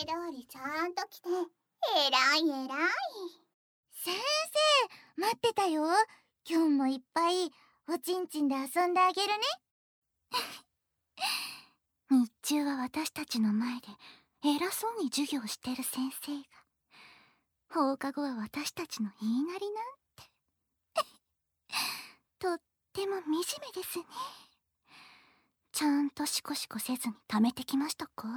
通りちゃんと来て、えらいえらい。 先生、待ってたよ。今日もいっぱいおちんちんで遊んであげるね。日中は私たちの前で偉そうに授業をしてる先生が、放課後は私たちの言いなりなんて。とっても惨めですね。ちゃんとシコシコせずに貯めてきましたか？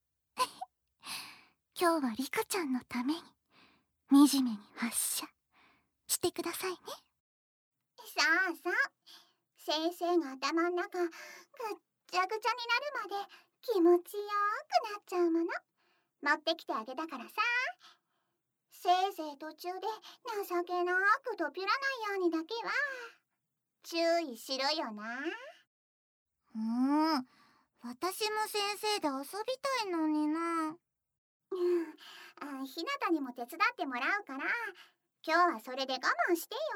今日はリカちゃんのために惨めに発射してくださいね。 さあさあ、先生が頭の中ぐっちゃぐちゃになるまで気持ちよくなっちゃうもの持ってきてあげたからさ。せいぜい途中で情けなくとぴらないようにだけは注意しろよな。 私も先生で遊びたいのにな。 ひなたにも手伝ってもらうから、今日はそれで我慢してよ。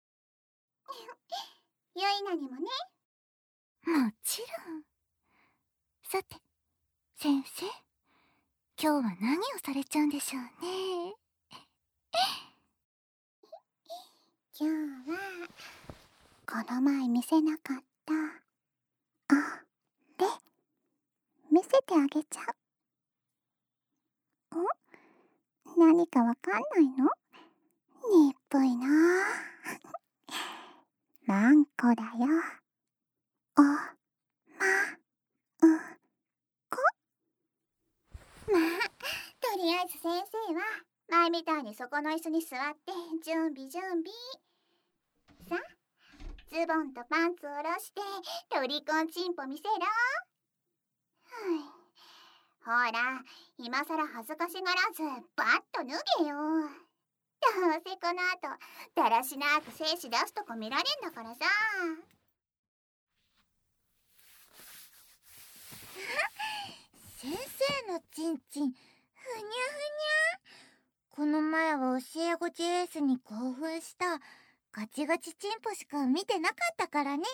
ゆいなにもね。 もちろん。さて、先生、今日は何をされちゃうんでしょうね。 今日はこの前見せなかったで見せてあげちゃう。何かわかんないの？にっぽいな。マンコだよ。おまうこ。まあ、とりあえず先生は前みたいにそこの椅子に座って準備。さあ、ズボンとパンツを下ろしてロリコンチンポ見せろ。ほら、今さら恥ずかしがらずバッと脱げよ。どうせこの後だらしなく精子出すとこ見られんだからさ。 先生のチンチンふにゃふにゃ。この前は教え子 JS に興奮したガチガチチンポしか見てなかったからね。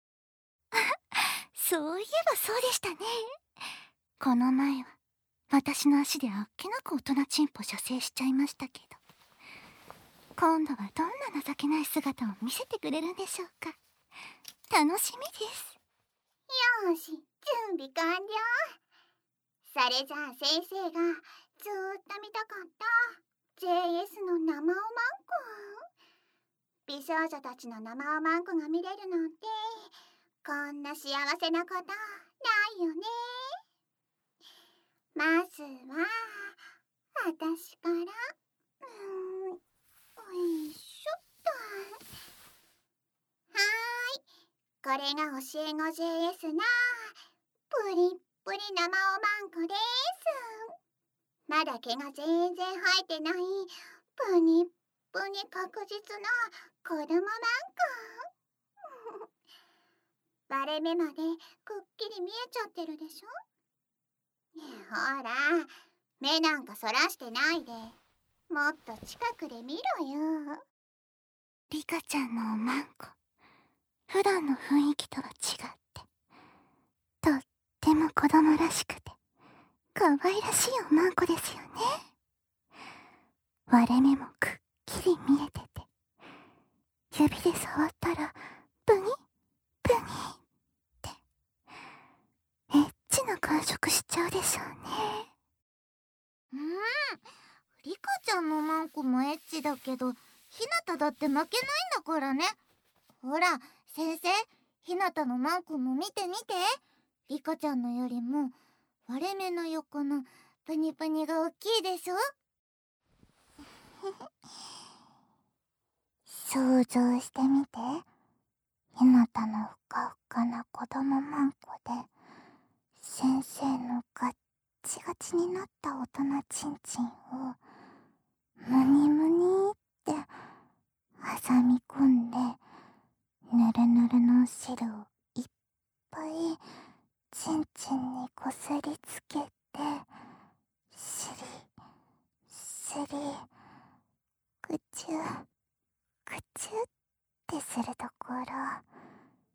そういえばそうでしたね。この前は私の足であっけなく大人チンポ射精しちゃいましたけど、今度はどんな情けない姿を見せてくれるんでしょうか。楽しみです。 よーし、準備完了。それじゃあ先生がずーっと見たかった JS の生おまんこ。美少女たちの生おまんこが見れるなんて、こんな幸せなことないよね。まずは私から、よいしょっと。はーい、これが教え子 JS なプリップリ生おまんこです。まだ毛が全然生えてないプニップニ確実な子供まんこ。割れ目までくっきり見えちゃってるでしょ。ほら、目なんかそらしてないで、もっと近くで見ろよ。 リカちゃんのおまんこ、普段の雰囲気とは違ってとっても子供らしくて可愛らしいおまんこですよね。割れ目もくっきり見えてて、指で触ったらブニブニってエッチな感触しちゃうでしょうね。リカちゃんのマンコもエッチだけど、ひなただって負けないんだからね。ほら先生、ひなたのマンコも見て見て。リカちゃんのよりも割れ目の横のプニプニが大きいでしょ。想像してみて。ひなたのふかふかな子供マンコで、先生のガッチガチになった大人チンチンをムニムニって挟み込んで、ぬるぬるの汁をいっぱいチンチンにこすりつけて、シリシリぐちゅぐちゅってするところ、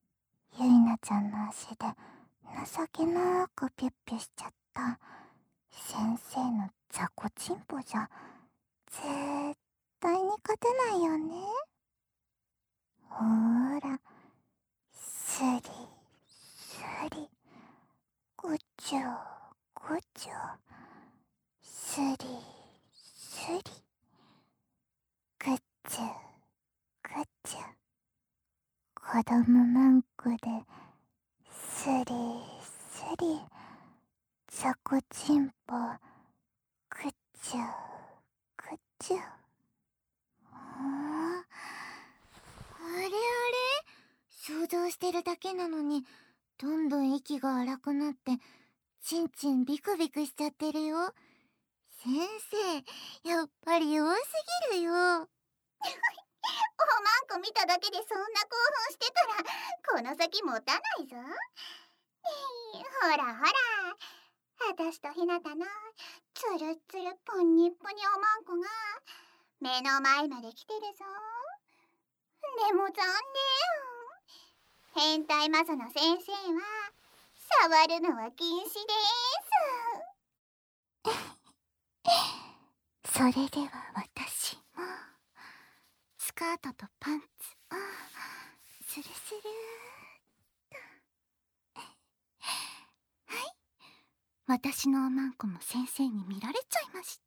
ゆいなちゃんの足で情けなくピュッピュしちゃった先生の雑魚チンポじゃ絶対に勝てないよね。ほーら、スリスリ、ぐちゅぐちゅ、スリスリ、ぐちゅぐちゅ。子供マンコでスリスリ、雑魚チンポぐちゅぐちゅ。あれあれ、想像してるだけなのにどんどん息が荒くなってチンチンビクビクしちゃってるよ。先生、やっぱり弱すぎるよ。 おまんこ見ただけでそんな興奮してたらこの先持たないぞ。ほらほら、あたしとひなたのつるつるぷにぷにおまんこが目の前まで来てるぞ。でも残念、変態マゾの先生は触るのは禁止です。 それでは私もスカートとパンツをスルスルーっと。はい、私のおまんこも先生に見られちゃいました。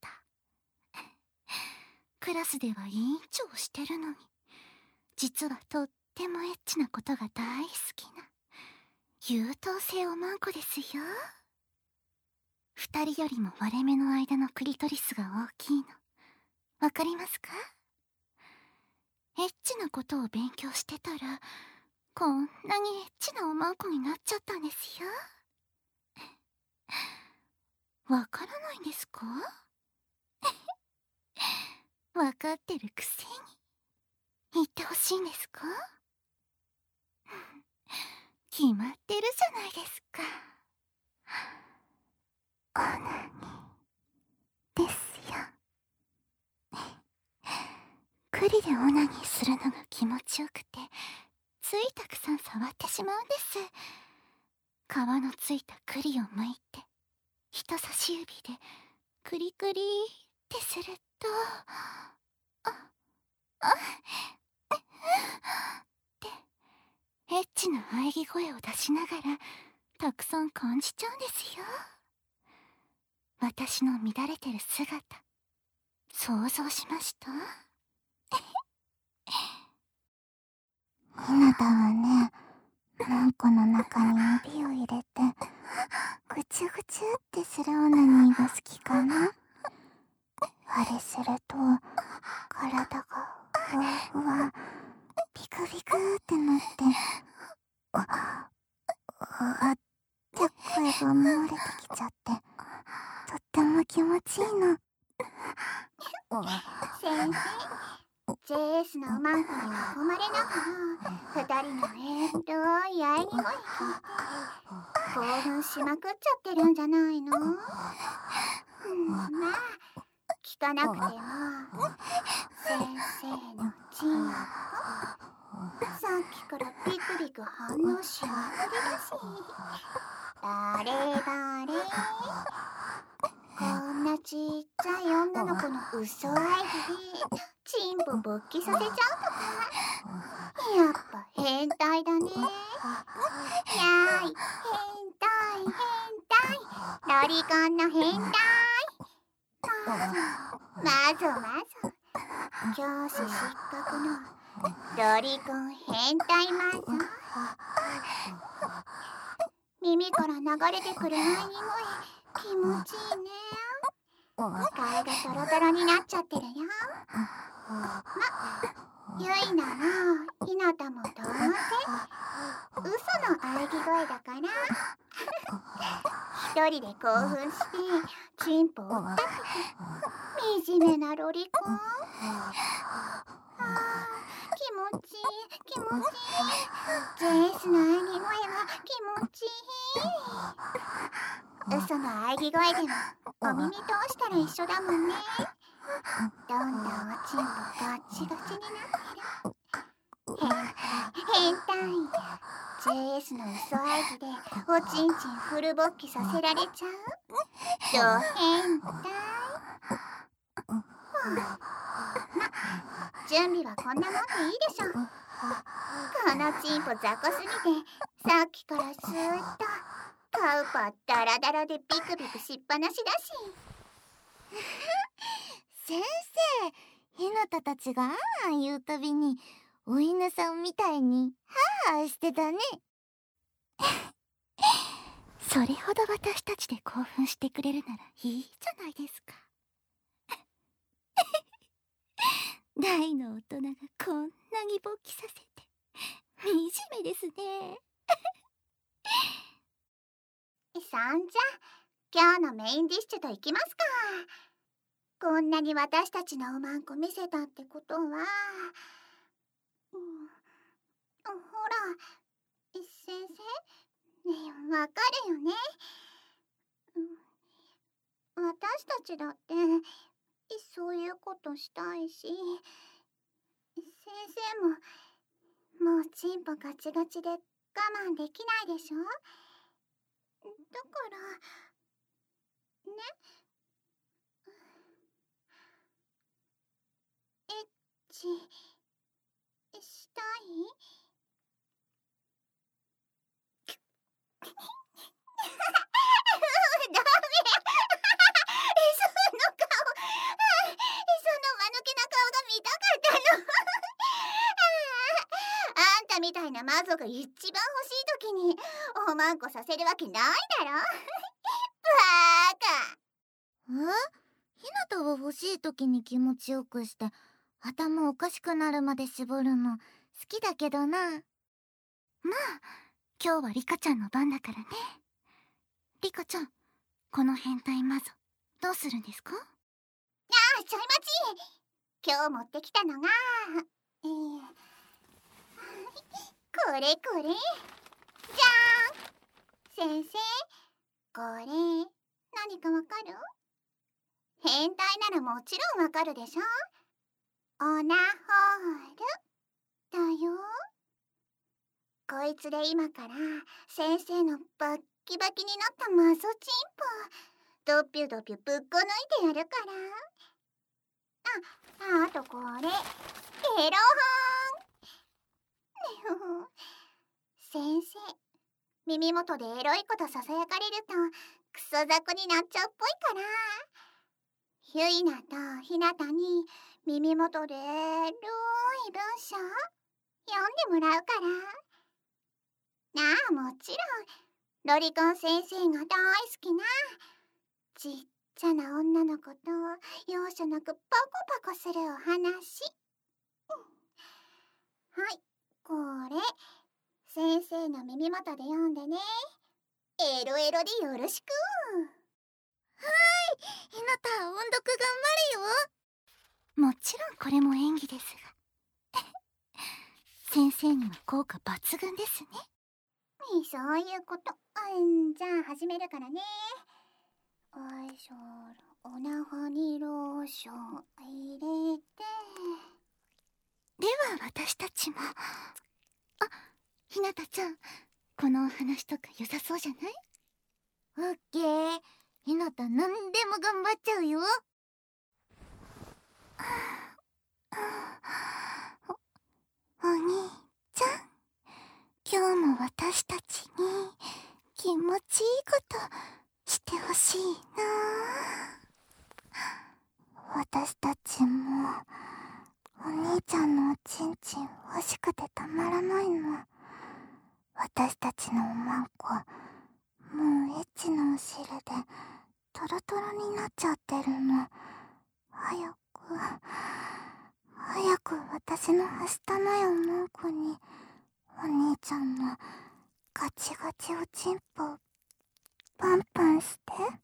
クラスでは委員長をしてるのに、実はとってもエッチなことが大好きな優等生おまんこですよ。2人よりも割れ目の間のクリトリスが大きいのわかりますか？エッチなことを勉強してたらこんなにエッチなおまんこになっちゃったんですよ。わからないんですか？わかってるくせに言ってほしいんですか？決まってるじゃないですか。オナニーですよ。栗でオナニーするのが気持ちよくてついたくさん触ってしまうんです。皮のついた栗を剥いて人差し指でクリクリってすると、ってエッチな喘ぎ声を出しながらたくさん感じちゃうんですよ。私の乱れてる姿想像しました？ひなたはね、マンコの中に指を入れてぐちゅぐちゅってするオナニーが好きかな。あれすると体がふわふわビクビクってなってって声が漏れてきちゃってとっても気持ちいいの。 先生、JS のおまんこに囲まれながら2人のエロい喘ぎ声聞いて興奮しまくっちゃってるんじゃないの？まあ聞かなくても先生のチンポさっきからビクビク反応しまくりだし、バレバレ、こんなちっちゃい女の子の嘘合図でチンポ勃起させちゃうとか、やっぱ変態だね。やーい、変態変態、ロリコンの変態。まず教師失格のロリコン変態マゾ。耳から流れてくる喘ぎ声気持ちいいね。顔がトロトロになっちゃってるよ。ゆいなもひなたもどうせ嘘の喘ぎ声だから一人で興奮してチンポを打った時惨めなロリコン。気持ちいい気持ちいい。ジェイスの喘ぎ声は気持ちいい。嘘の喘ぎ声でもお耳通したら一緒だもんね。どんどんおちんぽガッチガチになってる。変態 JS の嘘合図でおちんちんフル勃起させられちゃう。 変態。準備はこんなもんでいいでしょ。このチンポ雑魚すぎて、さっきからずーっとカウパダラダラでビクビクしっぱなしだし。 先生、ひなたたちがあーん言うたびにお犬さんみたいにハーハーしてたね。それほど私たちで興奮してくれるならいいじゃないですか。大の大人がこんなに勃起させて惨めですね。 そんじゃ今日のメインディッシュといきますか。こんなに私たちのおまんこ見せたってことは、ほら先生ねえ、わかるよね。私たちだってそういうことしたいし、先生ももうチンポガチガチで我慢できないでしょ。だからね、エッチしたい。ダメ。その顔、その間抜けな顔が見たかったの。あんたみたいな魔女が一番欲しい時におまんこさせるわけないだろ。バーカ。 ひなたは欲しい時に気持ちよくして頭おかしくなるまで絞るの好きだけどな。まあ今日はリカちゃんの番だからね。リカちゃん、この変態魔女どうするんですか？ ちょい待ち。今日持ってきたのがこれじゃーん。先生、これ何かわかる？変態ならもちろんわかるでしょ。オナホールだよ。こいつで今から先生のバッキバキになったマゾチンポドピュドピュぶっこ抜いてやるから。あとこれエロ本。先生、耳元でエロいことささやかれるとクソ雑魚になっちゃうっぽいから、ゆいなとひなたに耳元でエロい文章読んでもらうから。もちろんロリコン先生が大好きなちっちゃな女の子と容赦なくパコパコするお話。はい、これ先生の耳元で読んでね。エロエロでよろしく。 ひなた、音読頑張るよ。もちろんこれも演技ですが先生には効果抜群ですね。 そういうこと。じゃあ始めるからね。おいしょ、おなはにローション入れて。 では私たちも。ひなたちゃん、このお話とか良さそうじゃない？オッケー。ひなた何でも頑張っちゃうよ。お兄ちゃん、今日も私たちに気持ちいいことしてほしいな。私たちもお兄ちゃんのおちんちん欲しくてたまらないの。私たちのおまんこ、もうエッチのお汁でトロトロになっちゃってるの。早く私のはしたないおまんこにお兄ちゃんのガチガチおちんぽパンパンして。 はーい、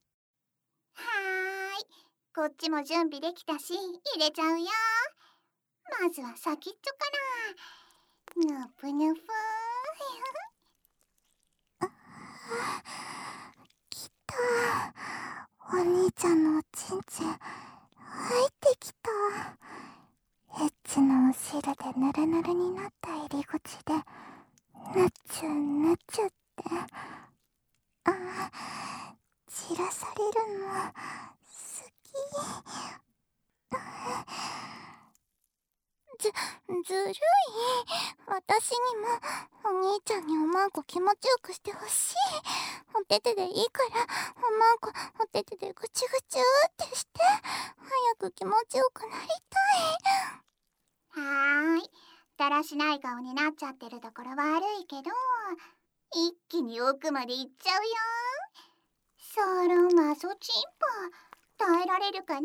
こっちも準備できたし入れちゃうよ。まずは先っちょから。ぬぷぬぷきた。お兄ちゃんのおちんちん入ってきた。エッチのお汁でヌルヌルになった入り口でぬちゅぬちゅって。散らされるの好き。ずるい。私にもお兄ちゃんにおまんこ気持ちよくしてほしい。おててでいいからおまんこおててでぐちゅぐちゅってして早く気持ちよくなりはーい。だらしない顔になっちゃってるところ悪いけど、一気に奥まで行っちゃうよ。そろマソチンポ耐えられるかな。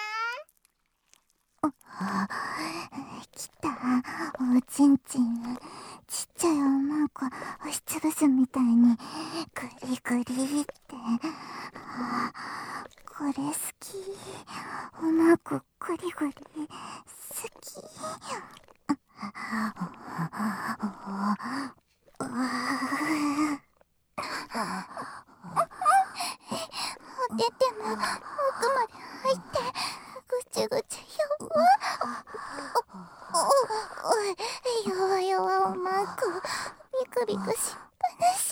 来た。おちんちんちっちゃいおまんこ押しつぶすみたいにグリグリって。これ好き。おまんこグリグリ好き。おてても奥まで入ってぐちゅぐちゅ弱弱おまんこビクビクしっぱなし。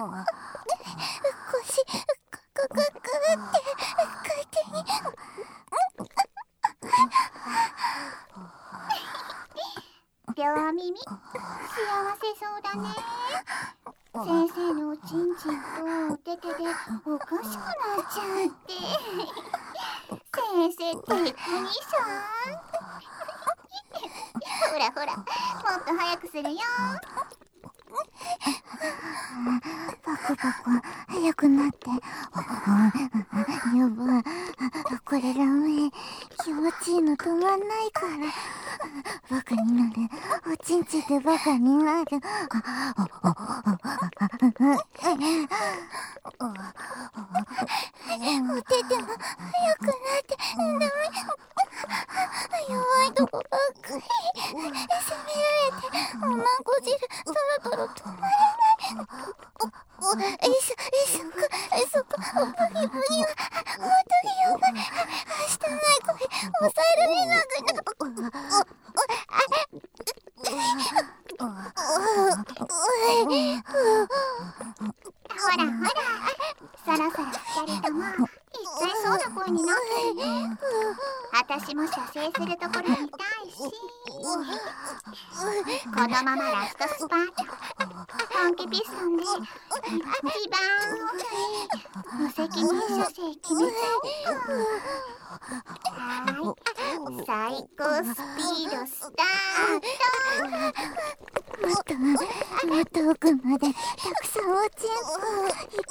腰ググググって勝手に。 両耳幸せそうだね。先生のおちんちんとおててでおかしくなっちゃって。先生って何さほらほら、もっと早くするよ。 パクパク早くなって。やばい、これダメ。気持ちいいの止まんないから。バカになる。おちんちんでバカになる。おてても早くなってダメ。弱いとこばっかり責められておまんこ汁トロトロ止まらない。そこブニブニは本当にやばい。はしたない声抑えられなくなる。 ほらほら、そろそろ二人とも一体そうな声になってるね。私も射精するところ見たいし。このままラストスパート本気ピストンで一番奥に無責任射精決めちゃおうか。はーい、最高スピードスタート。 もっと奥までたくさんおちんこいっ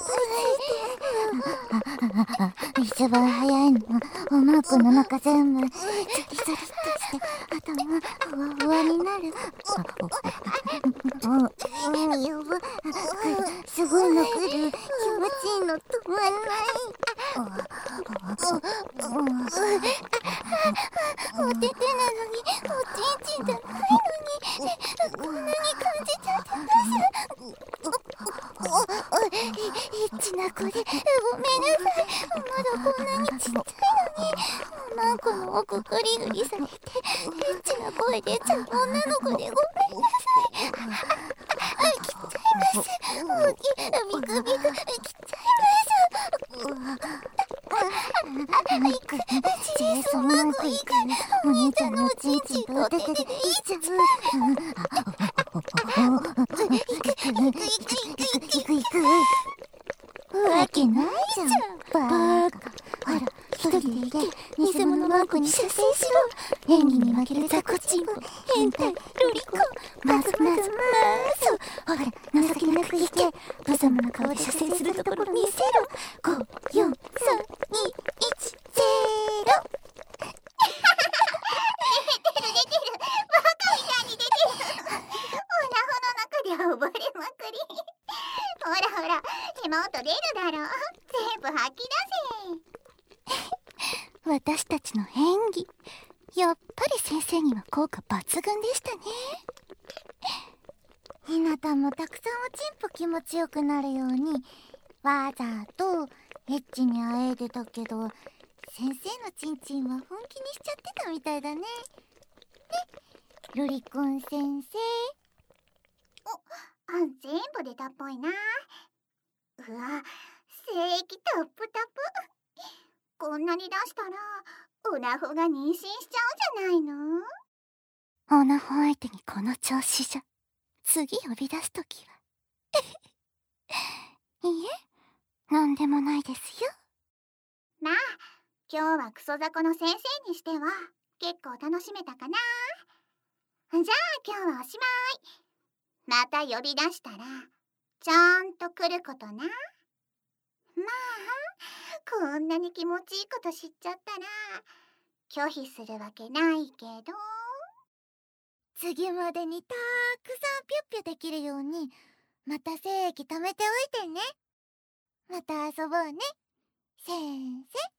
ぱいついて。一番早いのおまんこの中全部ゾリゾリっとして頭ふわふわになる。やば、すごいの来る。気持ちいいの止まんない。おててなのにおちんちんじゃないのにこんなに感じちゃってエッチな子でごめんなさい。まだこんなにちっちゃいのにおまんこの奥グリグリされてエッチな声出ちゃう女の子でごめんなさい。切っちゃいます。ビクビク切っちゃいます。その文句いいからお兄ちゃんのおちんちんとおててでいっちゃう。行くわけないじゃんバカ。ほら一人でいて偽物マンコに射精しろ。演技に負ける雑魚チンポ変態ロリコンまずほら情けなくいて無様な顔で射精するところ見せろ。5、4、3、2、1、0。 バカみたいに出てる。オナホの中で溺れまくり。ほらほら、妹出るだろ。全部吐き出せ。 私たちの演技やっぱり先生には効果抜群でしたね。ひなたもたくさんおちんぽ気持ちよくなるようにわざとエッチにあえいでたけど先生のちんちんは本気にしちゃってたみたいだね。ロリコン先生。 全部出たっぽいな。うわ、先液タップタプ。こんなに出したらオナホが妊娠しちゃうんじゃないの？ オナホ相手にこの調子じゃ次呼び出すときはいいえ、なんでもないですよ。 まあ今日はクソザコの先生にしては結構楽しめたかな。じゃあ今日はおしまい。また呼び出したらちゃんと来ることな。まあこんなに気持ちいいこと知っちゃったら拒否するわけないけど。 次までにたくさんピュッピュできるようにまた精液貯めておいてね。また遊ぼうね、先生。